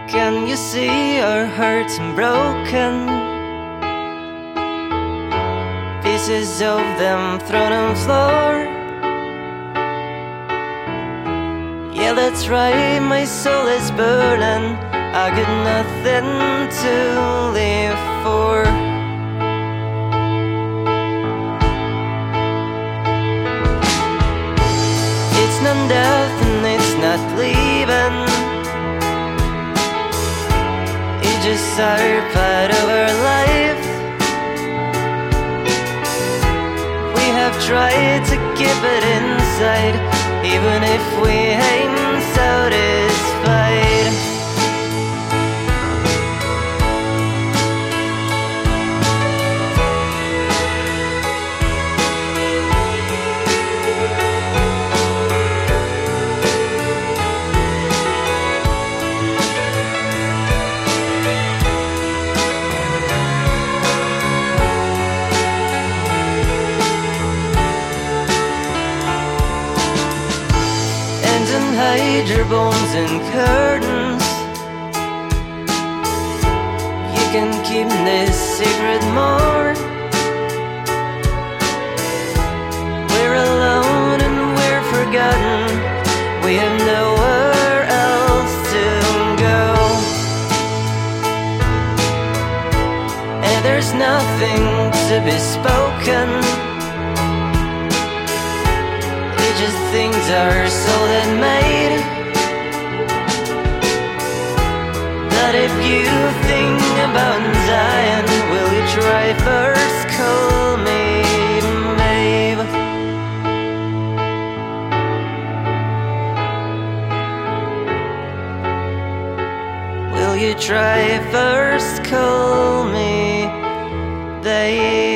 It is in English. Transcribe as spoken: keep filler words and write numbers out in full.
Can you see our hearts broken? Pieces of them thrown on the floor. Yeah, that's right, my soul is burning. I got nothing to live for. It's not death and it's not leaving. It's just our part of our life. We have tried to keep it inside, even if we ain't satisfied. Hide your bones in curtains. You can keep this secret more. We're alone and we're forgotten. We have nowhere else to go. And there's nothing to be spoken. Just things are sold and made. But if you think about Zion, will you try first? Call me, babe. Will you try first? Call me, babe.